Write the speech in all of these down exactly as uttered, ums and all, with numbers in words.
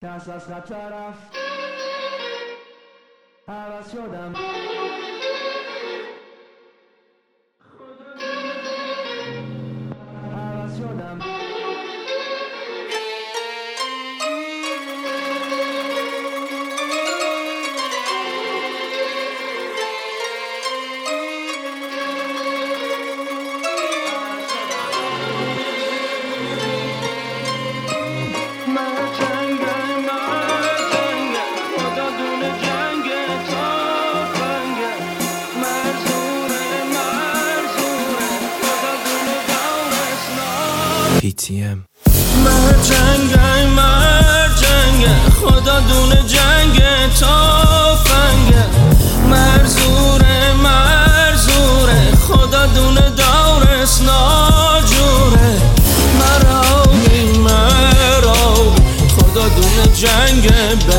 دست از خطر رفت، عوض شدم. عوض شدم. پی تی ام مرجنگه مرجنگه خدا دونه جنگ تافنگه مرزوره مرزوره خدا دونه دورس ناجوره مرابی مرابی خدا دونه جنگ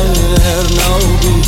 برنابی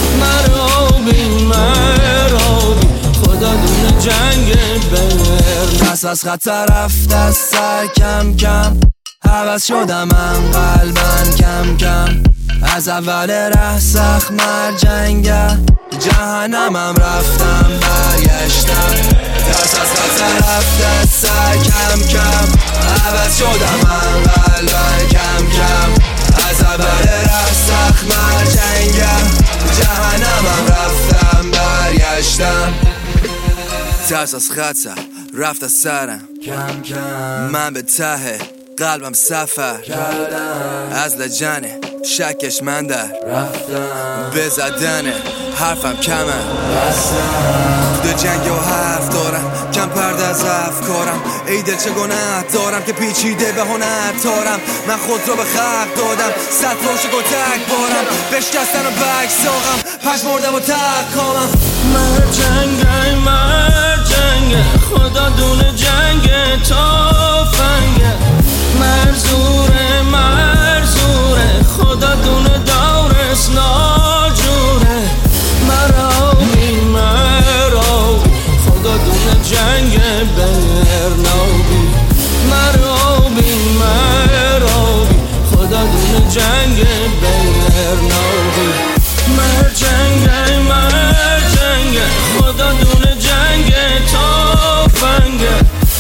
مرابی مرابی خدا دونه جنگ برنابی دست از خطر رفت از سر کم کم عوض شدم من قلبن کم کم از اول ره سخت مرجنگه جهنمم رفتم برگشتم دست از خطر رفت از سر کم کم عوض شدم من قلبن کم کم از اول ره سخت مرجنگه جهنمم رفتم برگشتم دست از خطر رفت از سرم کم کم من به ته قلبم سفر کردم از لجنه شکش من در رفتم به زدن حرفم کمه بستم تو جنگ و حرف دارم کم پرده از افکارم ای دل چه گناه دارم که پیچیده به هنر تارم من خود رو به خلق دادم صد روش گل تک بارم بشکستن و بک ساقم پش مردم و تک کامم مرجنگه مرجنگه خدا دونه جنگ تافنگه مرزوره مرزوره خدا دونه دورس ناجوره مرابی مرابی خدا دونه جنگ برنابی مرابی مرابی خدا دونه جنگ برنابی مرجنگه مرجنگه خدا دونه جنگ تافنگه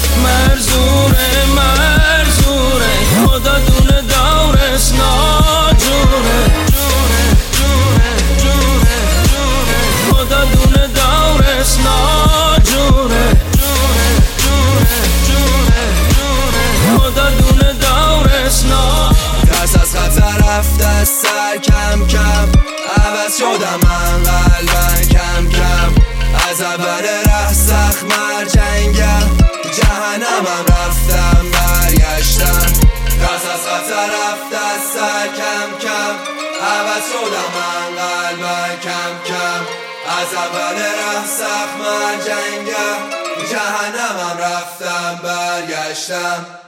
مرزوره مرزوره خدا دونه دورس ناجوره جوره جوره جوره جوره خدا دونه دورس ناجوره جوره جوره جوره جوره خدا دونه دورس ناجوره دست از خطر رفت از سر کم کم عوض شدم من قلبن کم کم از اول ره سخت مرجنگه جهنمم رفتم برگشتم دست از خطر رفت از سر کم کم عوض شدم من قلبن کم کم از اول ره سخت مرجنگه جهنمم رفتم برگشتم